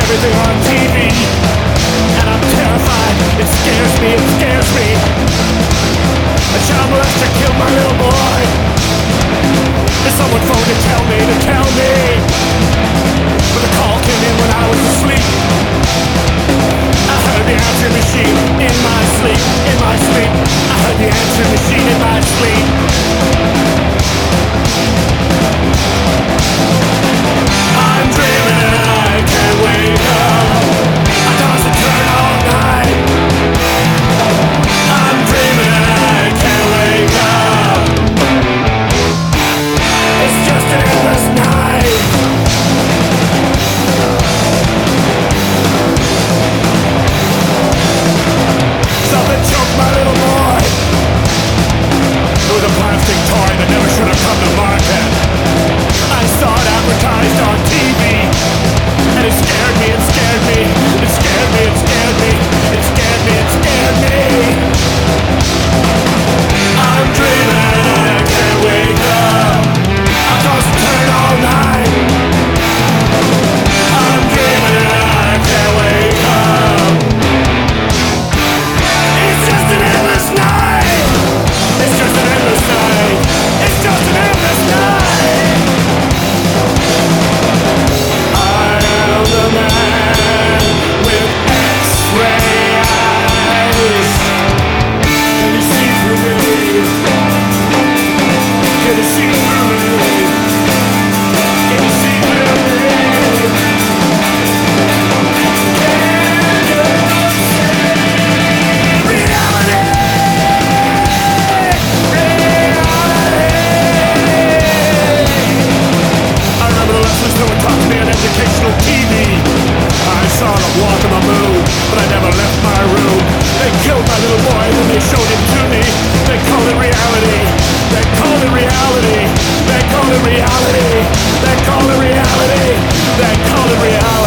everything on TV, and I'm terrified. It scares me, it scares me. A child molester killed my little boy. Did someone phone to tell me, to tell me? But the call came in when I was asleep. I heard the answering machine in my sleep, in my sleep. I heard the answering machine in my sleep. I'm dreaming and I can't wake up. I toss and turn all night. I'm dreaming and I can't wake up. It's just an endless night. Something choked my little boy. It was a plastic toy that never should have come to market. I saw it advertised on TV, and it scared me, it scared me, it scared me, it scared me, it scared me, it scared me. I'm dreaming and I can't wake up. I toss and turn all night. I'm dreaming and I can't wake up. It's just an endless night. It's just an endless night. It's just an endless night. I am the man with X-ray eyes. Can you see through me? Can you see through me? Can you see through me? Someone talked to me on educational TV. I saw them walk on the moon, but I never left my room. They killed my little boy, then they showed him to me. They called it reality. They called it reality. They called it reality. They called it reality. They called it reality.